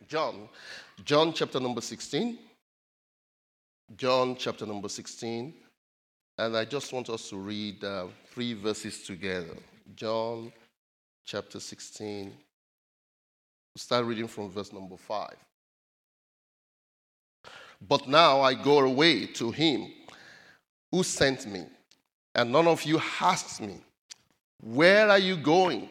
John chapter number 16. John chapter number 16. And I just want us to read 3 verses together. John chapter 16. We'll start reading from verse number 5. But now I go away to him who sent me, and none of you asked me, where are you going?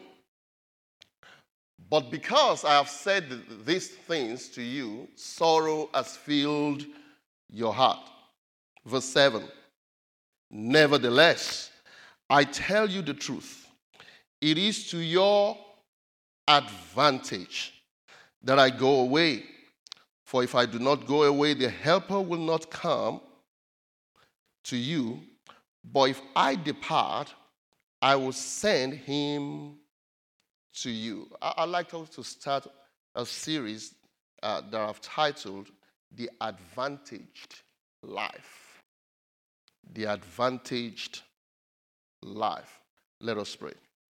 But because I have said these things to you, sorrow has filled your heart. Verse 7. Nevertheless, I tell you the truth. It is to your advantage that I go away. For if I do not go away, the Helper will not come to you. But if I depart, I will send him to you. I'd like us to start a series that I've titled The Advantaged Life. The Advantaged Life. Let us pray.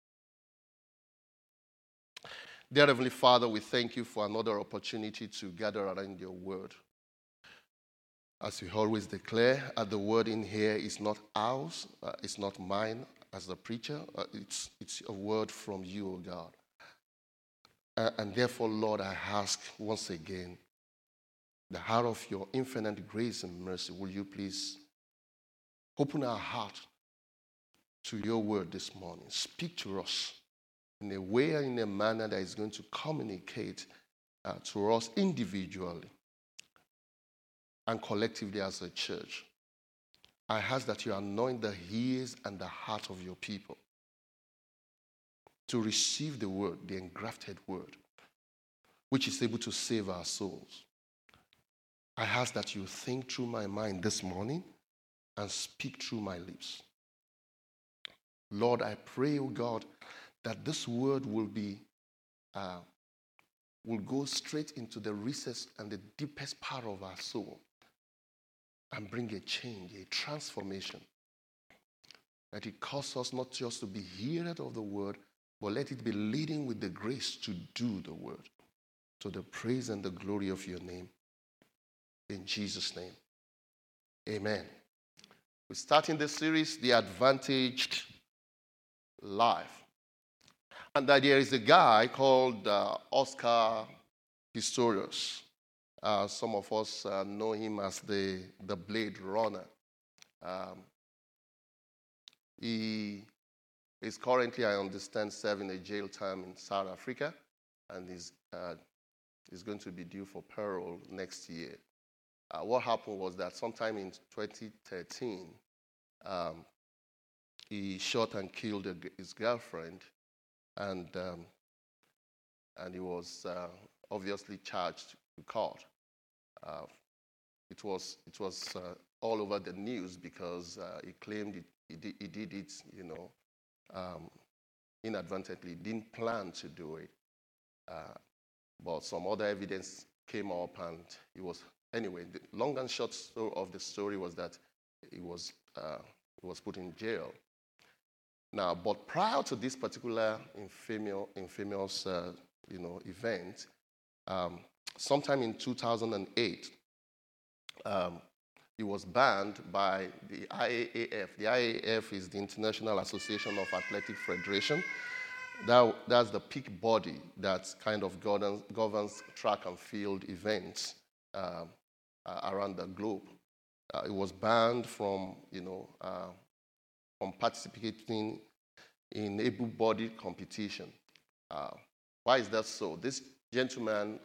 Dear Heavenly Father, we thank you for another opportunity to gather around your word. As we always declare, the word in here is not ours, it's not mine as the preacher, it's a word from you, O God. And therefore, Lord, I ask once again, the heart of your infinite grace and mercy, will you please open our heart to your word this morning. Speak to us in a way and in a manner that is going to communicate to us individually and collectively as a church. I ask that you anoint the ears and the heart of your people to receive the word, the engrafted word, which is able to save our souls. I ask that you think through my mind this morning and speak through my lips. Lord, I pray, O God, that this word will go straight into the recess and the deepest part of our soul and bring a change, a transformation. That it causes us not just to be hearers of the word, but let it be leading with the grace to do the word, to the praise and the glory of your name. In Jesus' name, amen. We're starting this series, The Advantaged Life. And that there is a guy called Oscar Pistorius. Some of us know him as the Blade Runner. He is currently, I understand, serving a jail term in South Africa, and is going to be due for parole next year. What happened was that sometime in 2013, he shot and killed his girlfriend, and he was obviously charged to court. It was all over the news because he claimed he did it, inadvertently. Didn't plan to do it, but some other evidence came up, and he was anyway. The long and short story of the story was that he was put in jail. Now, but prior to this particular infamous event, sometime in 2008, he was banned by the IAAF. The IAAF is the International Association of Athletic Federation. That's the peak body that kind of governs track and field events around the globe. It was banned from participating in able-bodied competition. Why is that so? This gentleman,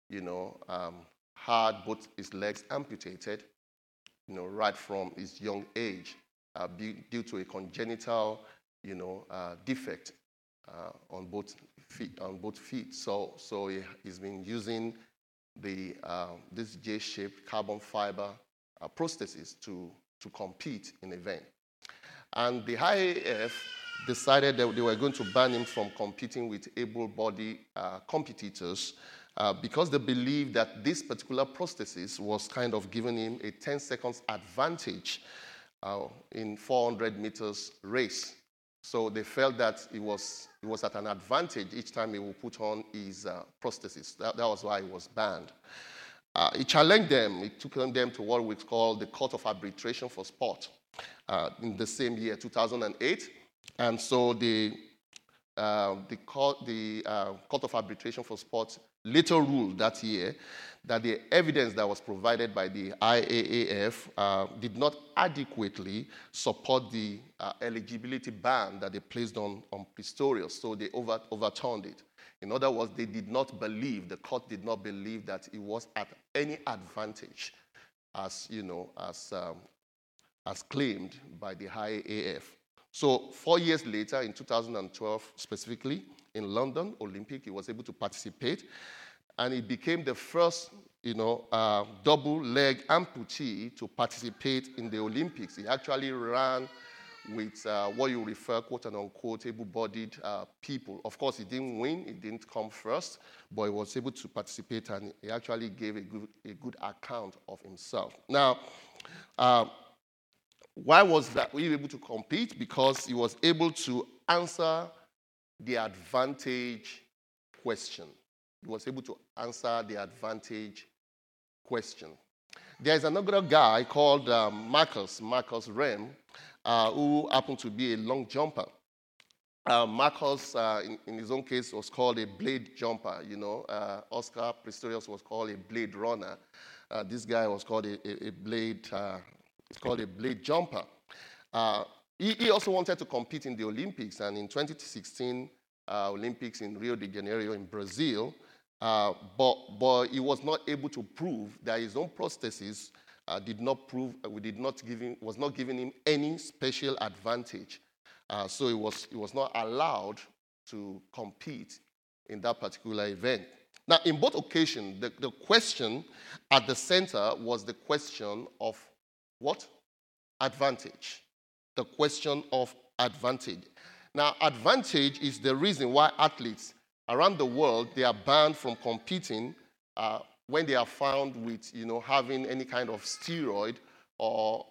had both his legs amputated, right from his young age, due to a congenital, defect on both feet. So he's been using this J-shaped carbon fiber prosthesis to compete in event. And the IAAF decided that they were going to ban him from competing with able-bodied competitors because they believed that this particular prosthesis was kind of giving him a 10 seconds advantage in 400 meters race. So they felt that it was at an advantage each time he would put on his prosthesis. That was why it was banned. He challenged them. He took them to what we call the Court of Arbitration for Sport in the same year, 2008. And so the Court of Arbitration for Sport later ruled that year that the evidence that was provided by the IAAF did not adequately support the eligibility ban that they placed on Pistorius, so they overturned it. In other words, the court did not believe that it was at any advantage as claimed by the IAAF. So 4 years later, in 2012 specifically, in London Olympic, he was able to participate, and he became the first, double-leg amputee to participate in the Olympics. He actually ran with what you refer, quote-unquote, able-bodied people. Of course, he didn't win, he didn't come first, but he was able to participate, and he actually gave a good account of himself. Now, why was that we were able to compete? Because he was able to answer the advantage question. He was able to answer the advantage question. There is another guy called Marcus Rem, who happened to be a long jumper. Marcus, in his own case, was called a blade jumper. Oscar Pistorius was called a blade runner. This guy was called a blade. It's called a blade jumper. He also wanted to compete in the Olympics, and in 2016 Olympics in Rio de Janeiro in Brazil, but he was not able to prove that his own prosthesis was not giving him any special advantage. So he was not allowed to compete in that particular event. Now, in both occasions, the question at the center was the question of what? Advantage. The question of advantage. Now, advantage is the reason why athletes around the world, they are banned from competing when they are found with, having any kind of steroid or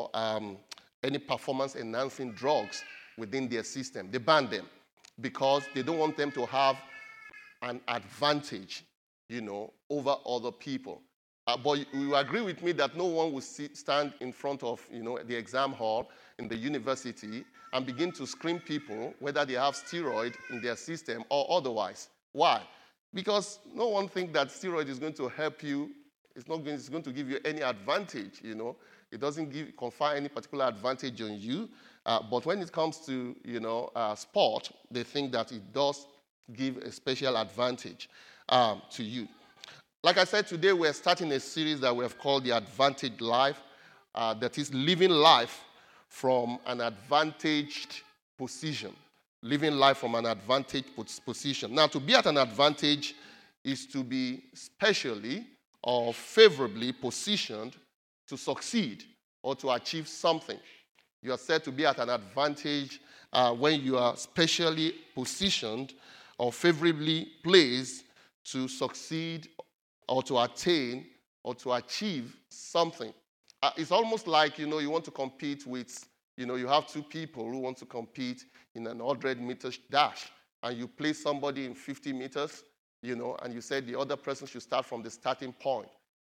any performance-enhancing drugs within their system. They ban them because they don't want them to have an advantage, over other people. But you agree with me that no one will stand in front of, the exam hall in the university and begin to screen people whether they have steroid in their system or otherwise. Why? Because no one thinks that steroid is going to help you. It's going to give you any advantage, It doesn't confer any particular advantage on you. But when it comes to, sport, they think that it does give a special advantage to you. Like I said, today we're starting a series that we have called The Advantaged Life, that is living life from an advantaged position. Living life from an advantaged position. Now, to be at an advantage is to be specially or favorably positioned to succeed or to achieve something. You are said to be at an advantage when you are specially positioned or favorably placed to succeed or to attain or to achieve something. It's almost like, you want to compete with, you have two people who want to compete in an 100-meter dash, and you place somebody in 50 meters, and you said the other person should start from the starting point.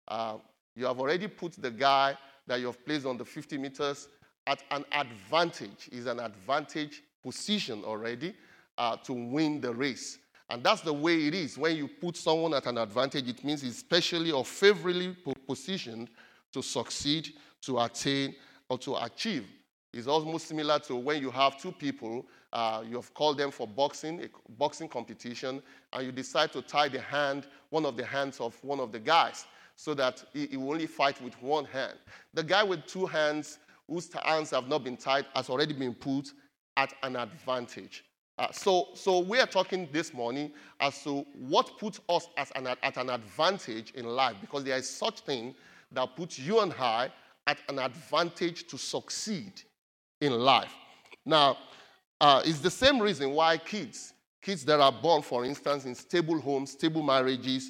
You have already put the guy that you have placed on the 50 meters at an advantage. He's an advantage position already to win the race. And that's the way it is. When you put someone at an advantage, it means he's specially or favorably positioned to succeed, to attain, or to achieve. It's almost similar to when you have two people, you have called them for a boxing competition, and you decide to tie one of the hands of one of the guys so that he will only fight with one hand. The guy with two hands, whose hands have not been tied, has already been put at an advantage. So we are talking this morning as to what puts us at an advantage in life, because there is such thing that puts you and I at an advantage to succeed in life. Now, it's the same reason why kids that are born, for instance, in stable homes, stable marriages,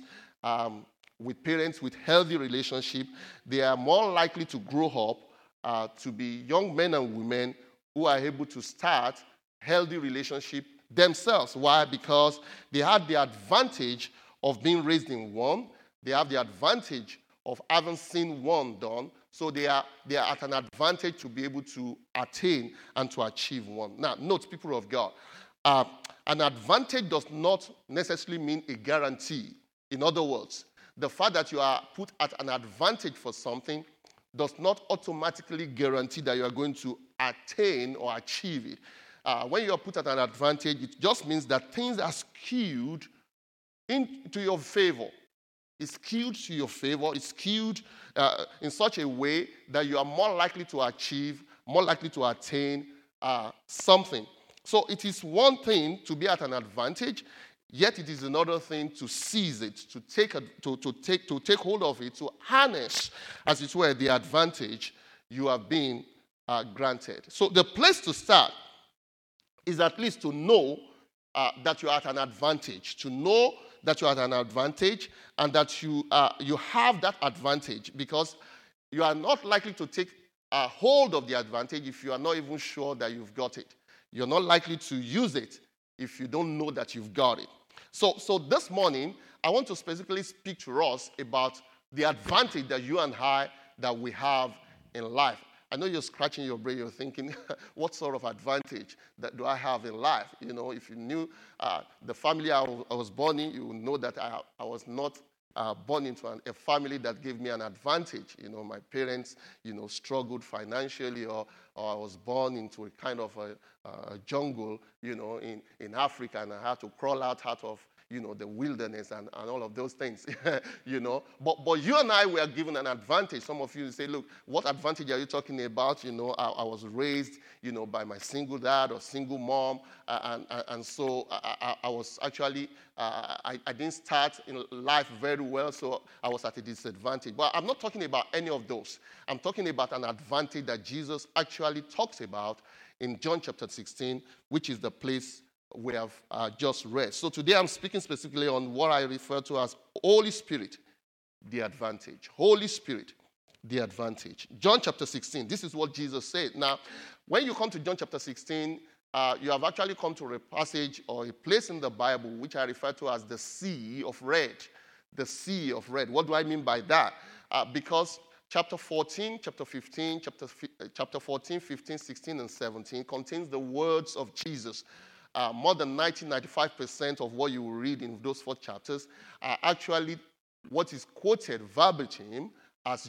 with parents with healthy relationship, they are more likely to grow up to be young men and women who are able to start healthy relationship themselves. Why? Because they had the advantage of being raised in one. They have the advantage of having seen one done. So they are at an advantage to be able to attain and to achieve one. Now, note, people of God, an advantage does not necessarily mean a guarantee. In other words, the fact that you are put at an advantage for something does not automatically guarantee that you are going to attain or achieve it. When you are put at an advantage, it just means that things are skewed into your favor. It's skewed to your favor. It's skewed in such a way that you are more likely to achieve, more likely to attain something. So it is one thing to be at an advantage, yet it is another thing to seize it, to take hold of it, to harness, as it were, the advantage you have been granted. So the place to start is at least to know that you are at an advantage, to know that you are at an advantage and that you have that advantage, because you are not likely to take a hold of the advantage if you are not even sure that you've got it. You're not likely to use it if you don't know that you've got it. So this morning, I want to specifically speak to us about the advantage that you and I, that we have in life. I know you're scratching your brain, you're thinking, what sort of advantage that do I have in life? You know, if you knew the family I was born in, you would know that I was not born into a family that gave me an advantage. You know, my parents, struggled financially, or I was born into a kind of a jungle, in Africa, and I had to crawl out of, the wilderness and all of those things, But you and I were given an advantage. Some of you say, look, what advantage are you talking about? I was raised, by my single dad or single mom. And so I was actually, I didn't start in life very well, so I was at a disadvantage. But I'm not talking about any of those. I'm talking about an advantage that Jesus actually talks about in John chapter 16, which is the place we have just read. So today I'm speaking specifically on what I refer to as Holy Spirit, the advantage. Holy Spirit, the advantage. John chapter 16, this is what Jesus said. Now, when you come to John chapter 16, you have actually come to a passage or a place in the Bible which I refer to as the Sea of Red. The Sea of Red. What do I mean by that? Because chapter 14, chapter 15, chapter 14, 15, 16, and 17 contains the words of Jesus. More than 95% of what you will read in those 4 chapters are actually what is quoted verbatim as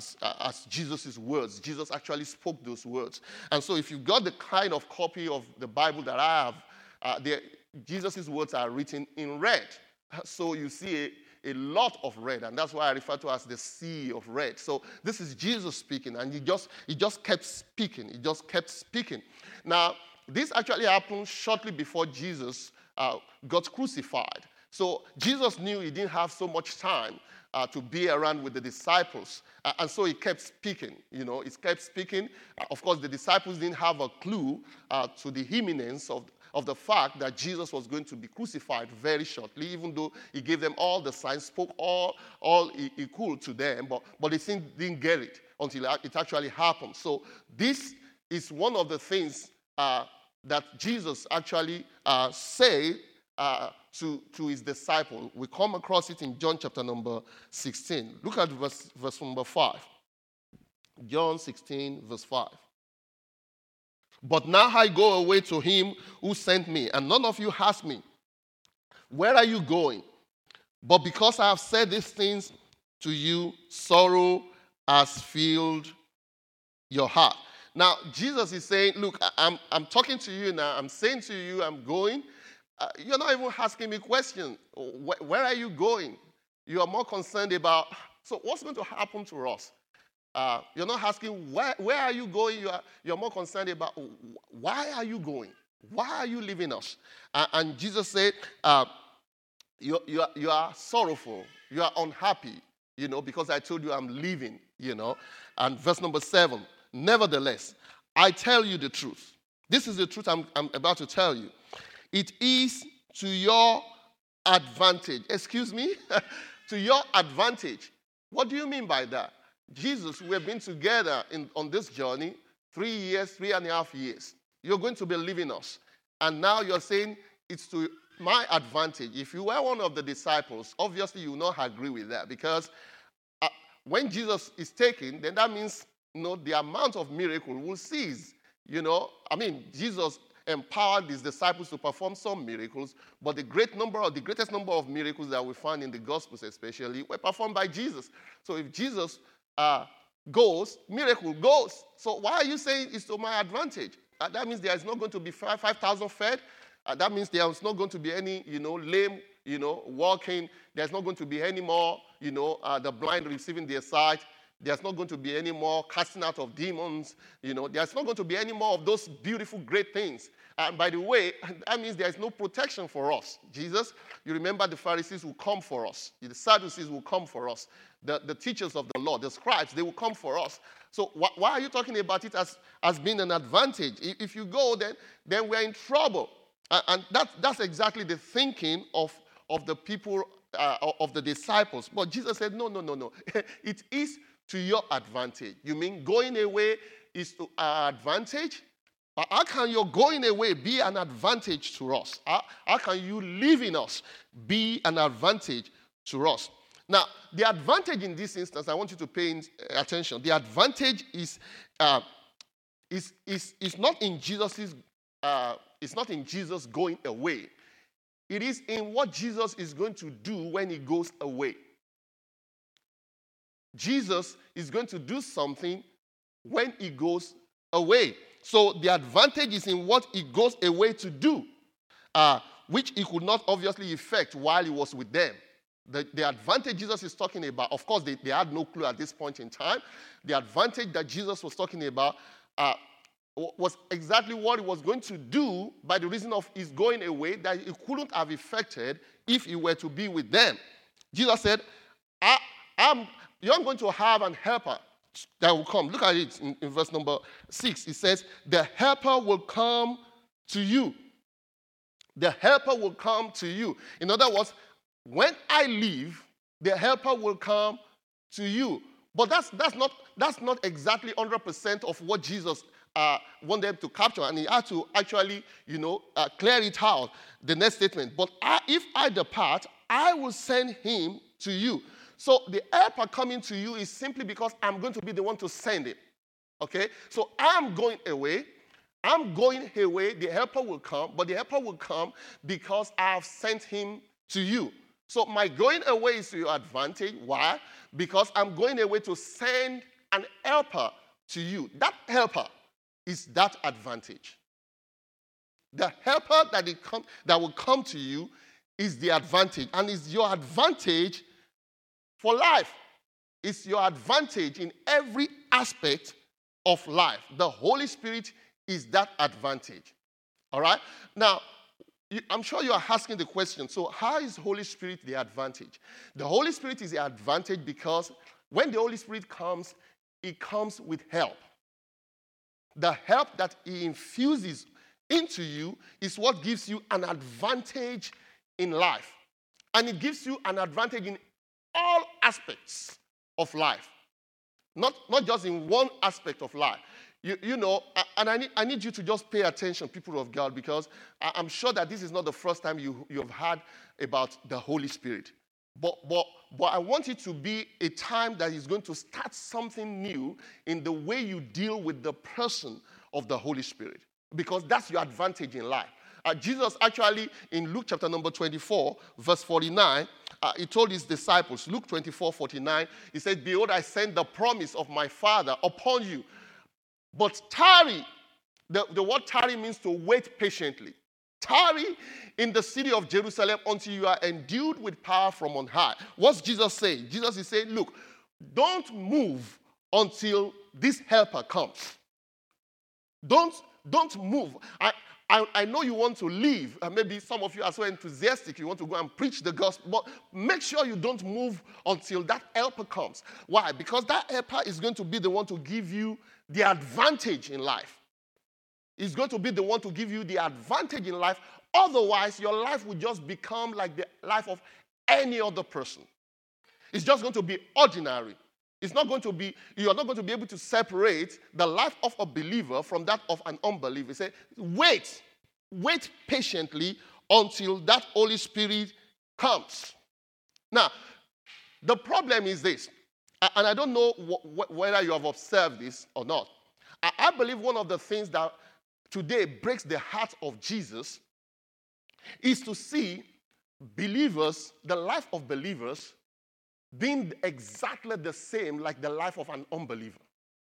Jesus' words. Jesus actually spoke those words. And so if you've got the kind of copy of the Bible that I have, Jesus' words are written in red. So you see a lot of red, and that's why I refer to as the Sea of Red. So this is Jesus speaking, and he just kept speaking. He just kept speaking. Now, this actually happened shortly before Jesus got crucified. So Jesus knew he didn't have so much time to be around with the disciples. And so he kept speaking, He kept speaking. Of course, the disciples didn't have a clue to the imminence of the fact that Jesus was going to be crucified very shortly, even though he gave them all the signs, spoke all he could to them, but they didn't get it until it actually happened. So this is one of the things that Jesus actually said to his disciple. We come across it in John chapter number 16. Look at verse number 5. John 16, verse 5. But now I go away to him who sent me, and none of you ask me, where are you going? But because I have said these things to you, sorrow has filled your heart. Now, Jesus is saying, look, I'm talking to you now. I'm saying to you, I'm going. You're not even asking me questions. Where are you going? You are more concerned about, so what's going to happen to us? You're not asking, where are you going? You're more concerned about, why are you going? Why are you leaving us? And Jesus said, you are sorrowful. You are unhappy, because I told you I'm leaving, And verse number 7. Nevertheless, I tell you the truth. This is the truth I'm about to tell you. It is to your advantage. Excuse me? To your advantage. What do you mean by that? Jesus, we have been together on this journey 3.5 years. You're going to be leaving us. And now you're saying it's to my advantage. If you were one of the disciples, obviously you will not agree with that, because when Jesus is taken, then that means the amount of miracle will cease. Jesus empowered his disciples to perform some miracles, but the greatest number of miracles that we find in the Gospels especially were performed by Jesus. So if Jesus goes, miracle goes. So why are you saying it's to my advantage? That means there is not going to be 5,000 fed. That means there is not going to be any, lame, walking. There's not going to be any more, the blind receiving their sight. There's not going to be any more casting out of demons. There's not going to be any more of those beautiful, great things. And by the way, that means there's no protection for us. Jesus, you remember the Pharisees will come for us. The Sadducees will come for us. The teachers of the law, the scribes, they will come for us. So why are you talking about it as being an advantage? If you go, then we're in trouble. And that's exactly the thinking of the people, of the disciples. But Jesus said, no. It is to your advantage. You mean going away is to our advantage? But how can your going away be an advantage to us? How can you live in us be an advantage to us? Now, the advantage in this instance, I want you to pay attention. The advantage is not in Jesus's. It's not in Jesus going away. It is in what Jesus is going to do when he goes away. Jesus is going to do something when he goes away. So the advantage is in what he goes away to do, which he could not obviously effect while he was with them. The advantage Jesus is talking about, of course, they had no clue at this point in time. The advantage that Jesus was talking about was exactly what he was going to do by the reason of his going away that he couldn't have effected if he were to be with them. Jesus said, you're going to have an helper that will come. Look at it in verse number 6. It says, the helper will come to you. The helper will come to you. In other words, when I leave, the helper will come to you. But that's not exactly 100% of what Jesus wanted them to capture, and he had to actually, clear it out. The next statement. But if I depart, I will send him to you. So the helper coming to you is simply because I'm going to be the one to send him. Okay? So I'm going away. The helper will come, but the helper will come because I have sent him to you. So my going away is to your advantage. Why? Because I'm going away to send an helper to you. That helper is that advantage. The helper that will come to you is the advantage, and is your advantage for life. It's your advantage in every aspect of life. The Holy Spirit is that advantage. All right? Now, I'm sure you are asking the question, so how is Holy Spirit the advantage? The Holy Spirit is the advantage because when the Holy Spirit comes, it comes with help. The help that he infuses into you is what gives you an advantage in life. And it gives you an advantage in all aspects of life. Not just in one aspect of life. And I need you to just pay attention, people of God, because I'm sure that this is not the first time you have heard about the Holy Spirit. But I want it to be a time that is going to start something new in the way you deal with the person of the Holy Spirit, because that's your advantage in life. Jesus actually, in Luke chapter number 24, verse 49, he told his disciples, Luke 24:49, he said, behold, I send the promise of my Father upon you. But tarry, the word tarry means to wait patiently. Tarry in the city of Jerusalem until you are endued with power from on high. What's Jesus saying? Jesus is saying, look, don't move until this helper comes. Don't move. I know you want to leave. Maybe some of you are so enthusiastic, you want to go and preach the gospel, but make sure you don't move until that helper comes. Why? Because that helper is going to be the one to give you the advantage in life. It's going to be the one to give you the advantage in life. Otherwise, your life will just become like the life of any other person. It's just going to be ordinary. You're not going to be able to separate the life of a believer from that of an unbeliever. Say, wait wait patiently until that Holy Spirit comes. Now, the problem is this, and I don't know whether you have observed this or not. I believe one of the things that today breaks the heart of Jesus is to see believers, the life of believers, being exactly the same like the life of an unbeliever.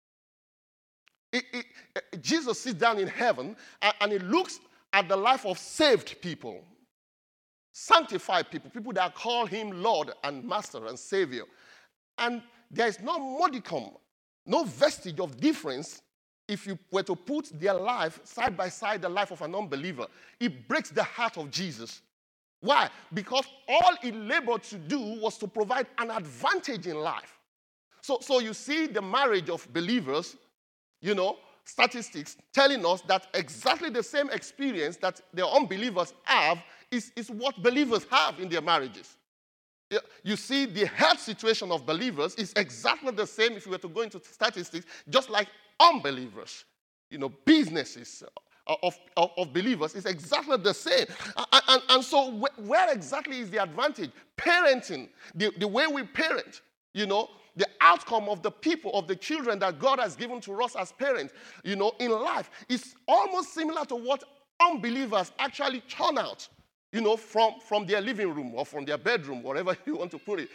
Jesus sits down in heaven and he looks at the life of saved people, sanctified people, people that call him Lord and Master and Savior. And there is no modicum, no vestige of difference if you were to put their life side by side the life of an unbeliever. It breaks the heart of Jesus. Why? Because all he labored to do was to provide an advantage in life. So you see the marriage of believers, statistics telling us that exactly the same experience that the unbelievers have is what believers have in their marriages. You see the health situation of believers is exactly the same if you were to go into statistics, just like unbelievers. Businesses of believers is exactly the same. And so where exactly is the advantage? Parenting, the way we parent, the outcome of the people, of the children that God has given to us as parents, in life is almost similar to what unbelievers actually turn out, from their living room or from their bedroom, wherever you want to put it.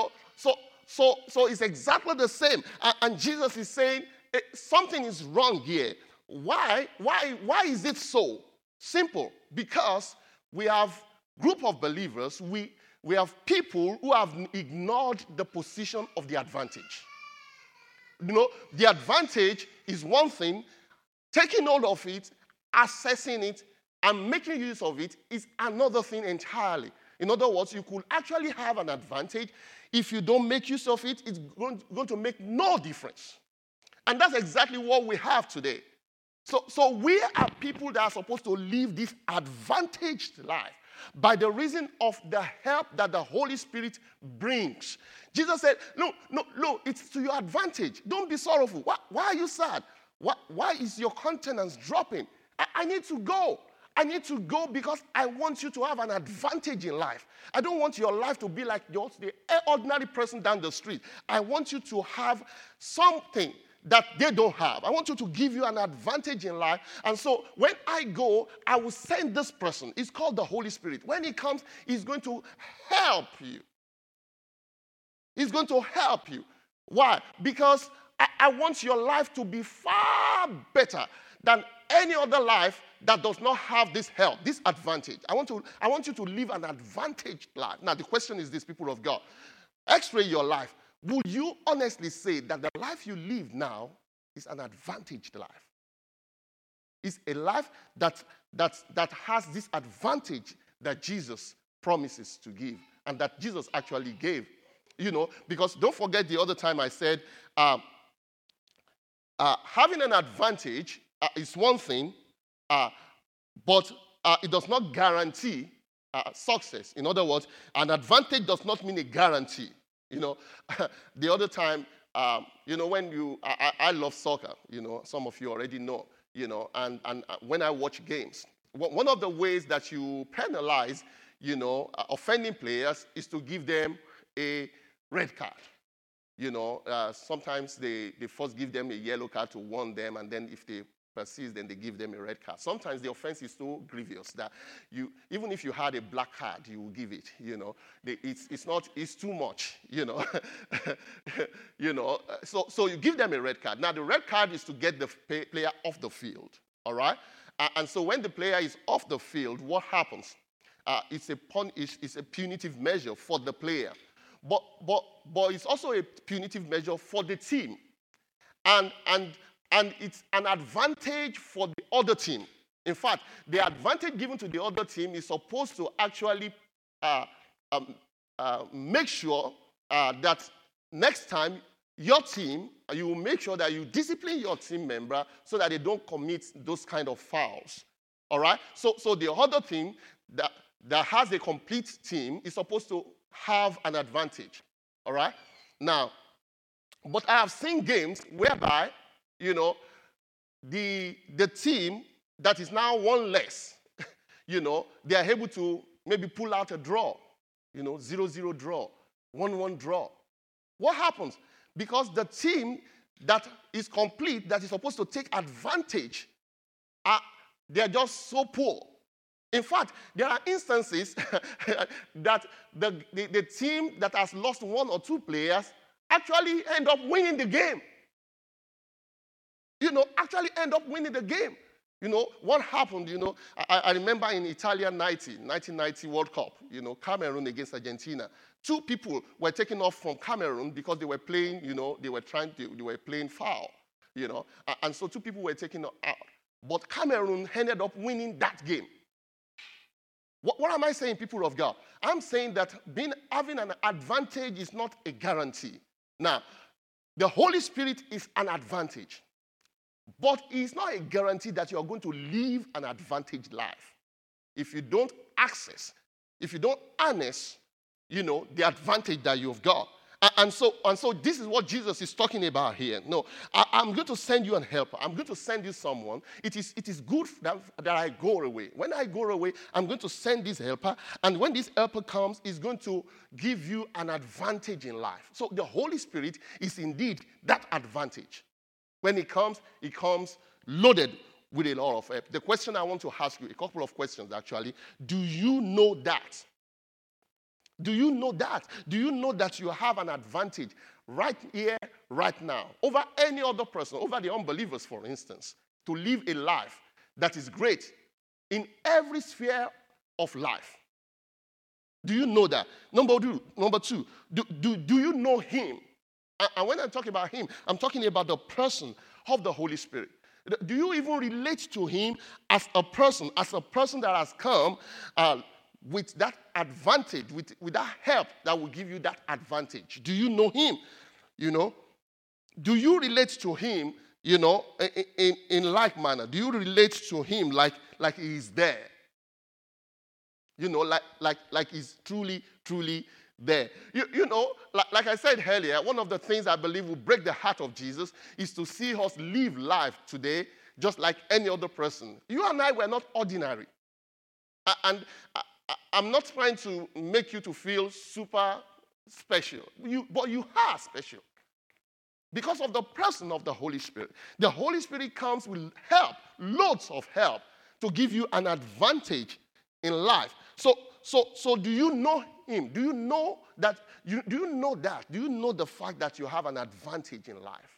So it's exactly the same. And Jesus is saying something is wrong here. Why is it so? Simple. Because we have group of believers, we have people who have ignored the position of the advantage. The advantage is one thing. Taking hold of it, assessing it, and making use of it is another thing entirely. In other words, you could actually have an advantage. If you don't make use of it, it's going to make no difference. And that's exactly what we have today. So we are people that are supposed to live this advantaged life by the reason of the help that the Holy Spirit brings. Jesus said, no, it's to your advantage. Don't be sorrowful. Why are you sad? Why is your countenance dropping? I need to go. I need to go because I want you to have an advantage in life. I don't want your life to be like the ordinary person down the street. I want you to have something that they don't have. I want you to give you an advantage in life. And so when I go, I will send this person. It's called the Holy Spirit. When he comes, he's going to help you. He's going to help you. Why? Because I want your life to be far better than any other life that does not have this help, this advantage. I want you to live an advantaged life. Now, the question is this, people of God. X-ray your life. Would you honestly say that the life you live now is an advantaged life? It's a life that has this advantage that Jesus promises to give and that Jesus actually gave. Because don't forget the other time I said having an advantage is one thing, but it does not guarantee success. In other words, an advantage does not mean a guarantee. The other time, when I love soccer, some of you already know, and when I watch games, one of the ways that you penalize, offending players is to give them a red card. Sometimes they first give them a yellow card to warn them, and then if they persist, then they give them a red card. Sometimes the offense is so grievous that even if you had a black card, you will give it. It's too much. So you give them a red card. Now the red card is to get the player off the field. All right, and so when the player is off the field, what happens? It's a punitive measure for the player, but it's also a punitive measure for the team, and it's an advantage for the other team. In fact, the advantage given to the other team is supposed to actually make sure that next time your team, you will make sure that you discipline your team member so that they don't commit those kind of fouls. All right? So the other team that has a complete team is supposed to have an advantage. All right? Now, but I have seen games whereby the team that is now one less they are able to maybe pull out a draw, 0-0 draw, 1-1 draw. What happens? Because the team that is complete, that is supposed to take advantage, they are just so poor. In fact, there are instances that the team that has lost 1 or 2 players actually end up winning the game. Actually end up winning the game. What happened, I remember in Italia 1990 World Cup, Cameroon against Argentina. 2 people were taken off from Cameroon because they were playing, they were playing foul, and so 2 people were taken out. But Cameroon ended up winning that game. What am I saying, people of God? I'm saying that having an advantage is not a guarantee. Now, the Holy Spirit is an advantage. But it's not a guarantee that you're going to live an advantaged life. If you don't access, if you don't harness, the advantage that you've got. And so this is what Jesus is talking about here. No, I'm going to send you a helper. I'm going to send you someone. It is good that I go away. When I go away, I'm going to send this helper. And when this helper comes, it's going to give you an advantage in life. So the Holy Spirit is indeed that advantage. When it comes loaded with a lot of help. The question I want to ask you, a couple of questions actually. Do you know that? Do you know that? Do you know that you have an advantage right here, right now, over any other person, over the unbelievers, for instance, to live a life that is great in every sphere of life? Do you know that? Number two, do you know him? And when I'm talking about him, I'm talking about the person of the Holy Spirit. Do you even relate to him as a person that has come with that advantage, with that help that will give you that advantage? Do you know him? Do you relate to him, in like manner? Do you relate to him like he is there? Like he's truly there. Like I said earlier, one of the things I believe will break the heart of Jesus is to see us live life today just like any other person. You and I were not ordinary. And I'm not trying to make you to feel super special, but you are special because of the person of the Holy Spirit. The Holy Spirit comes with help, loads of help, to give you an advantage in life. So do you know him? Do you know that? Do you know that? Do you know the fact that you have an advantage in life?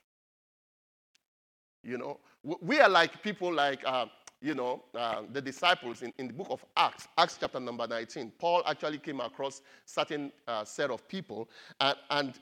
We are like people like, the disciples in the book of Acts chapter number 19. Paul actually came across certain set of people, and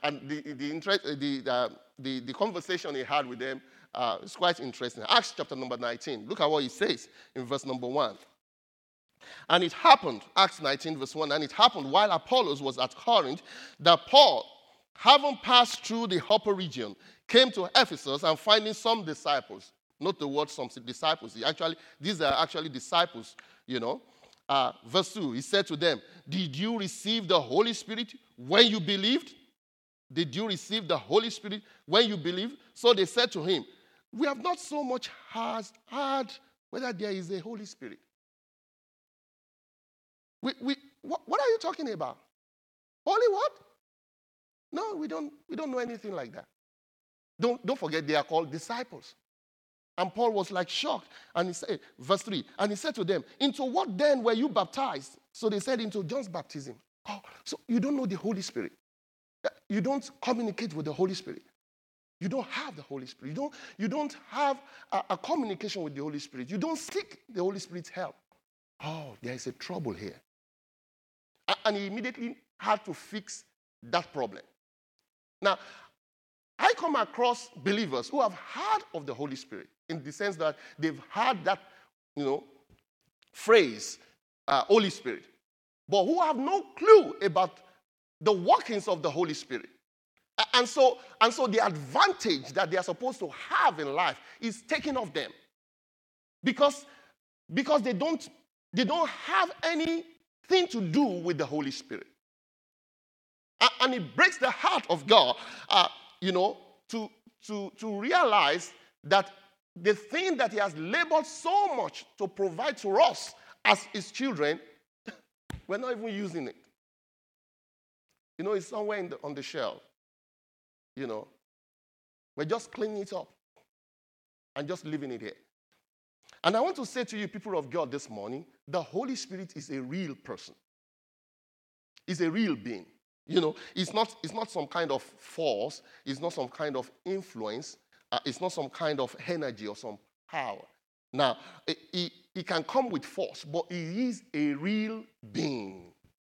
the conversation he had with them is quite interesting. Acts chapter number 19. Look at what he says in verse number 1. And it happened, Acts 19 verse 1, and it happened while Apollos was at Corinth that Paul, having passed through the upper region, came to Ephesus and finding some disciples. Note the word some disciples. These are actually disciples, Verse 2, he said to them, did you receive the Holy Spirit when you believed? Did you receive the Holy Spirit when you believed? So they said to him, we have not so much as heard whether there is a Holy Spirit. What are you talking about? Holy what? No, we don't know anything like that. Don't forget they are called disciples. And Paul was like shocked. And he said, verse 3, and he said to them, into what then were you baptized? So they said, into John's baptism. Oh, so you don't know the Holy Spirit. You don't communicate with the Holy Spirit. You don't have the Holy Spirit. You don't have a communication with the Holy Spirit. You don't seek the Holy Spirit's help. Oh, there is a trouble here. And he immediately had to fix that problem. Now, I come across believers who have heard of the Holy Spirit in the sense that they've heard that, phrase, Holy Spirit, but who have no clue about the workings of the Holy Spirit. And so the advantage that they are supposed to have in life is taken off them because they don't have anything to do with the Holy Spirit. And it breaks the heart of God, to realize that the thing that he has labored so much to provide to us as his children, we're not even using it. It's somewhere on the shelf. We're just cleaning it up and just leaving it here. And I want to say to you, people of God, this morning, the Holy Spirit is a real person. It's a real being. It's not some kind of force. It's not some kind of influence. It's not some kind of energy or some power. Now, he can come with force, but he is a real being.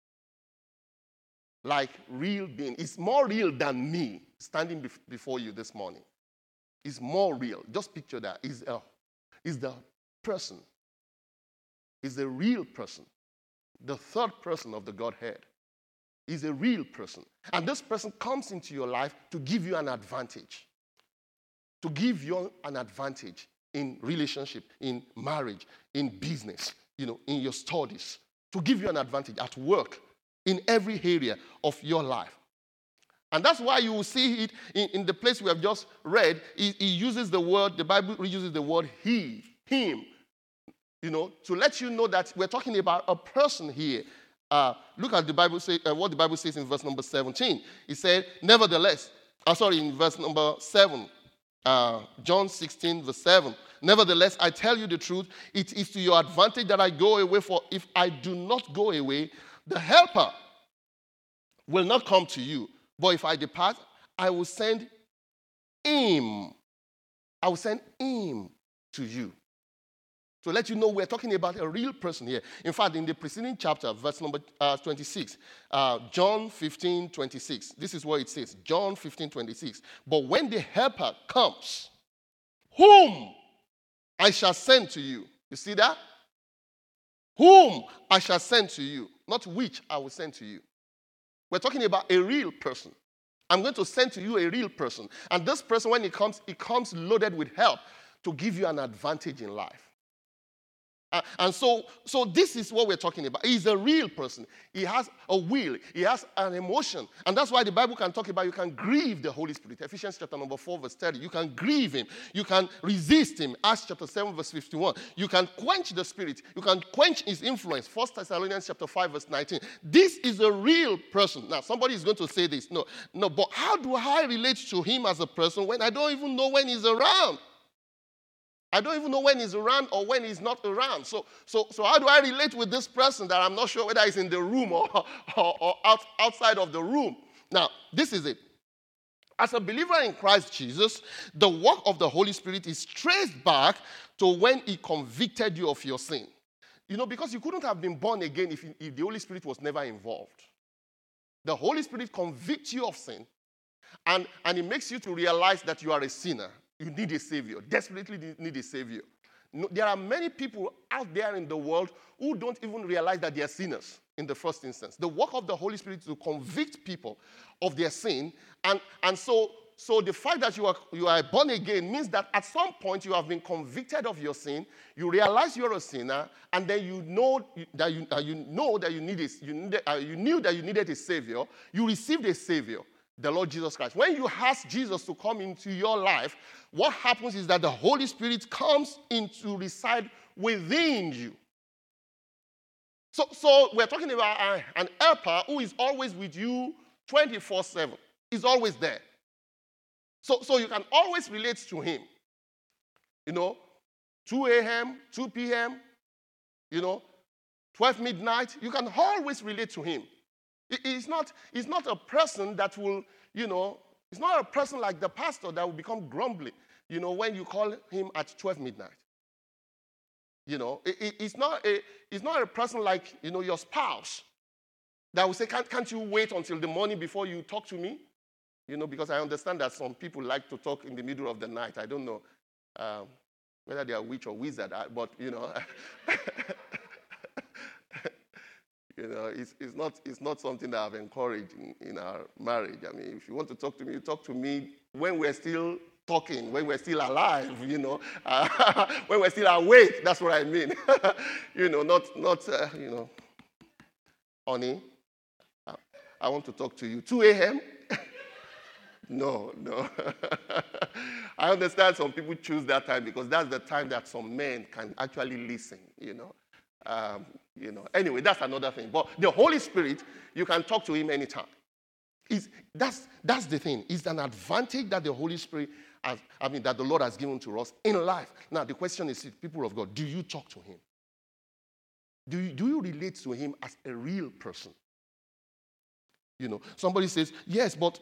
Like real being. It's more real than me standing before you this morning. It's more real. Just picture that. It's the person. It's the real person. The third person of the Godhead is a real person. And this person comes into your life to give you an advantage. To give you an advantage in relationship, in marriage, in business, in your studies. To give you an advantage at work, in every area of your life. And that's why you will see it in the place we have just read. He uses the word, the Bible uses the word he, him, to let you know that we're talking about a person here. Look at the Bible what the Bible says in verse number 17. It said, nevertheless, in verse number 7, John 16, verse 7. Nevertheless, I tell you the truth, it is to your advantage that I go away, for if I do not go away, the helper will not come to you. But if I depart, I will send him. I will send him to you. To let you know we're talking about a real person here. In fact, in the preceding chapter, verse number 26, John 15, 26. This is what it says. John 15, 26. But when the helper comes, whom I shall send to you. You see that? Whom I shall send to you. Not which I will send to you. We're talking about a real person. I'm going to send to you a real person. And this person, when it comes loaded with help to give you an advantage in life. And so this is what we're talking about. He's a real person. He has a will. He has an emotion. And that's why the Bible can talk about you can grieve the Holy Spirit. Ephesians chapter number 4, verse 30. You can grieve him. You can resist him. Acts chapter 7, verse 51. You can quench the Spirit. You can quench his influence. 1 Thessalonians chapter 5, verse 19. This is a real person. Now, somebody is going to say this. No, but how do I relate to him as a person when I don't even know when he's around? I don't even know when he's around or when he's not around. So how do I relate with this person that I'm not sure whether he's in the room or outside of the room? Now, this is it. As a believer in Christ Jesus, the work of the Holy Spirit is traced back to when he convicted you of your sin. Because you couldn't have been born again if the Holy Spirit was never involved. The Holy Spirit convicts you of sin, and it makes you to realize that you are a sinner. You need a Savior. Desperately need a Savior. No, there are many people out there in the world who don't even realize that they are sinners in the first instance. The work of the Holy Spirit is to convict people of their sin. And so the fact that you are born again means that at some point you have been convicted of your sin. You realize you're a sinner, and then you knew that you needed a Savior. You received a Savior, the Lord Jesus Christ. When you ask Jesus to come into your life, what happens is that the Holy Spirit comes in to reside within you. So we're talking about an helper who is always with you 24/7. He's always there. So you can always relate to him. 2 a.m., 2 p.m., 12 midnight, you can always relate to him. He's not a person that will, it's not a person like the pastor that will become grumbly, when you call him at 12 midnight. It's not a person like, your spouse that will say, can't you wait until the morning before you talk to me? Because I understand that some people like to talk in the middle of the night. I don't know whether they are witch or wizard, but, it's not something that I've encouraged in our marriage. I mean, if you want to talk to me, you talk to me when we're still talking, when we're still alive, when we're still awake. That's what I mean. Not honey, I want to talk to you. 2 a.m.? No. I understand some people choose that time because that's the time that some men can actually listen, Anyway, that's another thing. But the Holy Spirit, you can talk to him anytime. That's the thing. It's an advantage that the Holy Spirit that the Lord has given to us in life. Now, the question is, people of God, do you talk to him? Do you relate to him as a real person? Somebody says, yes, but,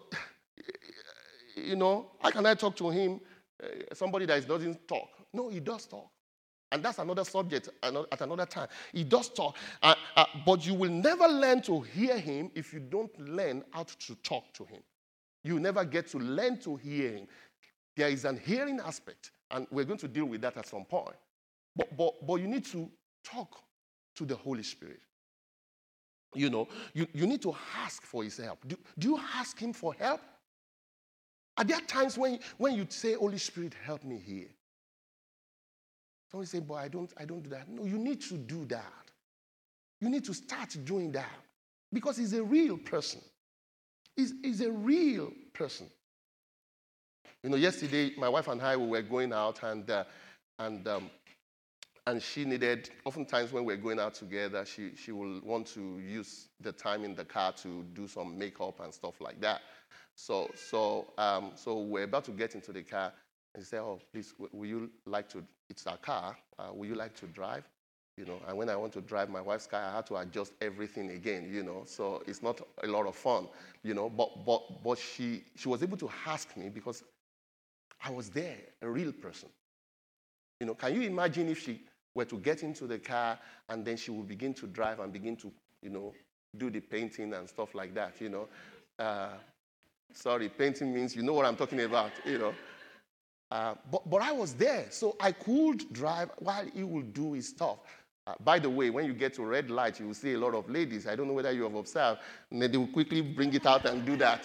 how can I talk to him? Somebody that doesn't talk. No, he does talk. And that's another subject at another time. He does talk. But you will never learn to hear him if you don't learn how to talk to him. You never get to learn to hear him. There is an hearing aspect, and we're going to deal with that at some point. But you need to talk to the Holy Spirit. You need to ask for his help. Do you ask him for help? Are there times when you say, Holy Spirit, help me here? Somebody say, but I don't do that. No, you need to do that. You need to start doing that. Because he's a real person. He's a real person. Yesterday, my wife and I, we were going out, and she needed, oftentimes when we're going out together, she will want to use the time in the car to do some makeup and stuff like that. So we're about to get into the car, and she said, oh, please, will you like to, it's our car, will you like to drive? And when I want to drive my wife's car, I had to adjust everything again, so it's not a lot of fun, but she was able to ask me because I was there, a real person. Can you imagine if she were to get into the car and then she would begin to drive and begin to, do the painting and stuff like that, Sorry, painting means you know what I'm talking about, But I was there, so I could drive while he would do his stuff. By the way, when you get to red light, you will see a lot of ladies. I don't know whether you have observed. And then they will quickly bring it out and do that,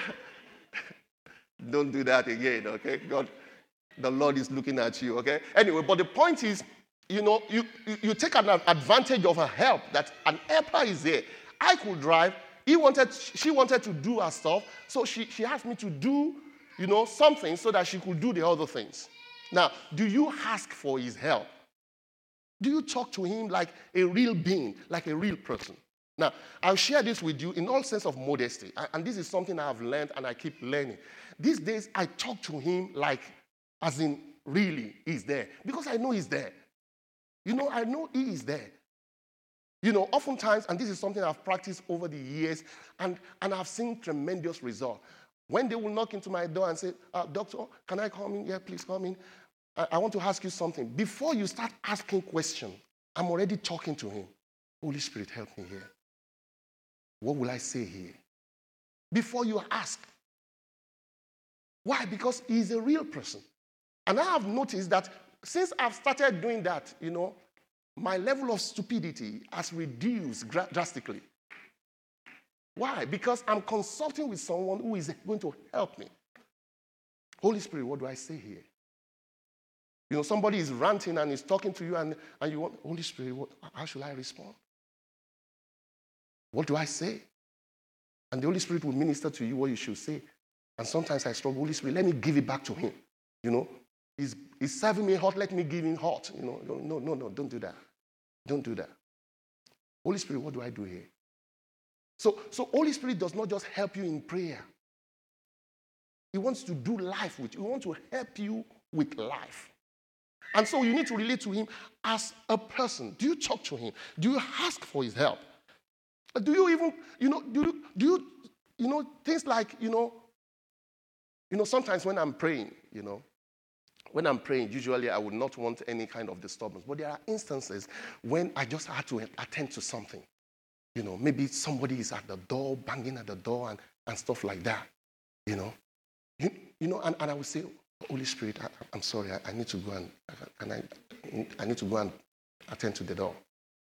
Don't do that again, okay? God, the Lord is looking at you, okay? Anyway, but the point is, you take an advantage of her help, that an helper is there. I could drive. She wanted to do her stuff, so she asked me to do, something so that she could do the other things. Now, do you ask for his help? Do you talk to him like a real being, like a real person? Now, I'll share this with you in all sense of modesty, and this is something I have learned and I keep learning. These days, I talk to him like, as in, really, he's there, because I know he's there. I know he is there. Oftentimes, and this is something I've practiced over the years, and I've seen tremendous results. When they will knock into my door and say, doctor, can I come in? Yeah, please come in. I want to ask you something. Before you start asking questions, I'm already talking to him. Holy Spirit, help me here. What will I say here? Before you ask. Why? Because he's a real person. And I have noticed that since I've started doing that, my level of stupidity has reduced drastically. Why? Because I'm consulting with someone who is going to help me. Holy Spirit, what do I say here? Somebody is ranting and is talking to you and you want, Holy Spirit, how should I respond? What do I say? And the Holy Spirit will minister to you what you should say. And sometimes I struggle, Holy Spirit, let me give it back to him. He's serving me hot, let me give him hot. No, don't do that. Don't do that. Holy Spirit, what do I do here? So Holy Spirit does not just help you in prayer. He wants to do life with you. He wants to help you with life. And so you need to relate to him as a person. Do you talk to him? Do you ask for his help? Do you even, things like, sometimes when I'm praying, usually I would not want any kind of disturbance. But there are instances when I just had to attend to something. Maybe somebody is at the door, banging at the door and stuff like that. And I would say, Holy Spirit, I'm sorry, I need to go I need to go and attend to the door.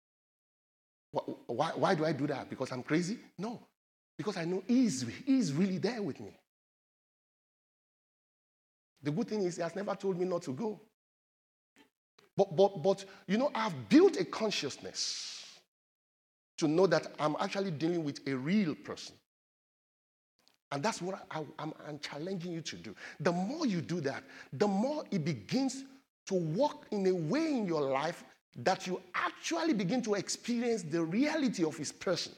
Why do I do that? Because I'm crazy? No. Because I know he's really there with me. The good thing is he has never told me not to go. But I've built a consciousness to know that I'm actually dealing with a real person. And that's what I'm challenging you to do. The more you do that, the more it begins to work in a way in your life that you actually begin to experience the reality of his person.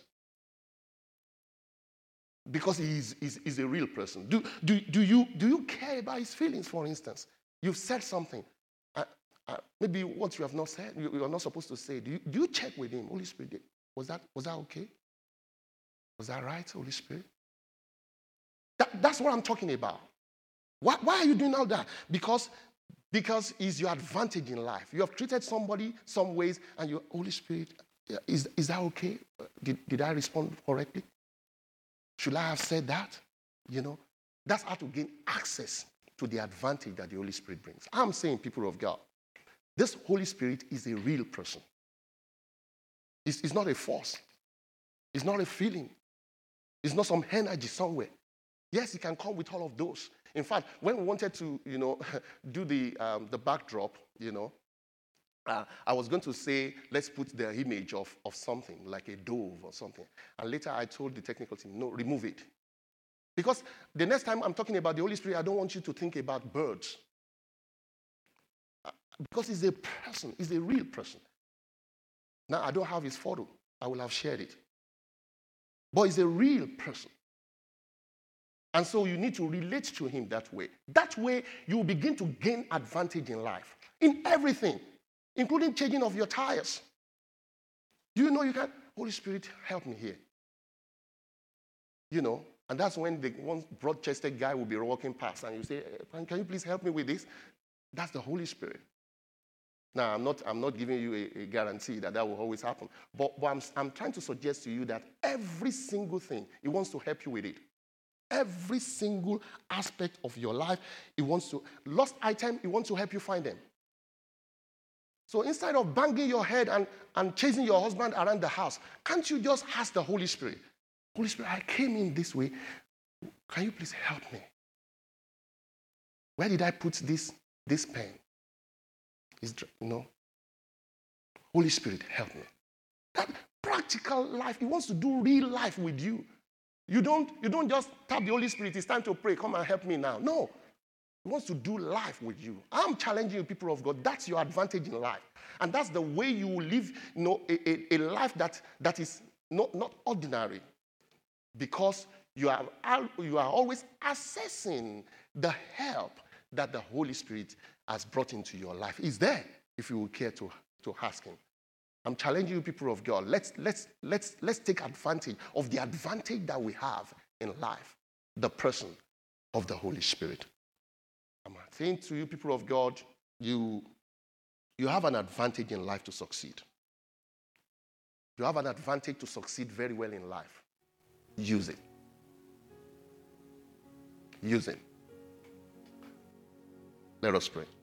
Because he is a real person. Do you care about his feelings, for instance? You've said something. Maybe what you have not said, you are not supposed to say. Do you check with him? Holy Spirit, was that okay? Was that right, Holy Spirit? That's what I'm talking about. Why are you doing all that? Because it's your advantage in life. You have treated somebody some ways, and your Holy Spirit, is that okay? Did I respond correctly? Should I have said that? That's how to gain access to the advantage that the Holy Spirit brings. I'm saying, people of God, this Holy Spirit is a real person. It's not a force. It's not a feeling. It's not some energy somewhere. Yes, he can come with all of those. In fact, when we wanted to, do the backdrop, I was going to say, let's put the image of something, like a dove or something. And later I told the technical team, no, remove it. Because the next time I'm talking about the Holy Spirit, I don't want you to think about birds. Because he's a person, he's a real person. Now, I don't have his photo. I will have shared it. But he's a real person. And so you need to relate to him that way. That way, you will begin to gain advantage in life. In everything, including changing of your tires. Do you know you can? Holy Spirit, help me here. And that's when the one broad-chested guy will be walking past and you say, can you please help me with this? That's the Holy Spirit. Now, I'm not giving you a guarantee that will always happen. But I'm trying to suggest to you that every single thing, he wants to help you with it. Every single aspect of your life, he wants to. Lost item, he wants to help you find them. So instead of banging your head and chasing your husband around the house, can't you just ask the Holy Spirit, Holy Spirit, I came in this way. Can you please help me? Where did I put this pen? Holy Spirit, help me. That practical life, he wants to do real life with you. You don't just tap the Holy Spirit, it's time to pray, come and help me now. No. He wants to do life with you. I'm challenging you, people of God. That's your advantage in life. And that's the way you will live a life that is not ordinary. Because you are always assessing the help that the Holy Spirit has brought into your life. Is there, if you will care to ask him. I'm challenging you, people of God. Let's take advantage of the advantage that we have in life, the person of the Holy Spirit. I'm saying to you, people of God, you have an advantage in life to succeed. You have an advantage to succeed very well in life. Use it. Use it. Let us pray.